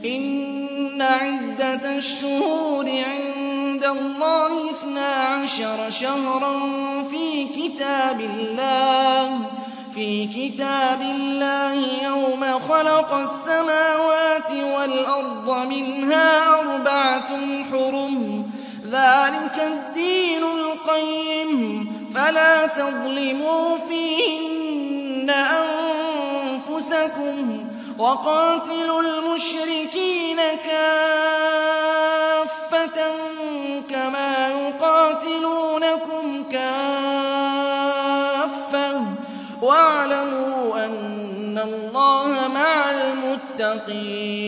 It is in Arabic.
إِنَّ عِدَّةَ الشُّهُورِ عِندَ اللَّهِ 12 شَهْرًا في كتاب الله يوم خلق السماوات وَالْأَرْضَ مِنْهَا 4 حُرُمٌ ۚ ذَٰلِكَ الدِّينُ الْقَيِّمُ ۚ فَلَا تَظْلِمُوا فِيهِنَّ أَنفُسَكُمْ ۚ وَقَاتِلُوا الْمُشْرِكِينَ كَافَّةً كَمَا يُقَاتِلُونَكُمْ كَافَّةً ۚ وَاعْلَمُوا أَنَّ اللَّهَ مَعَ الْمُتَّقِينَ.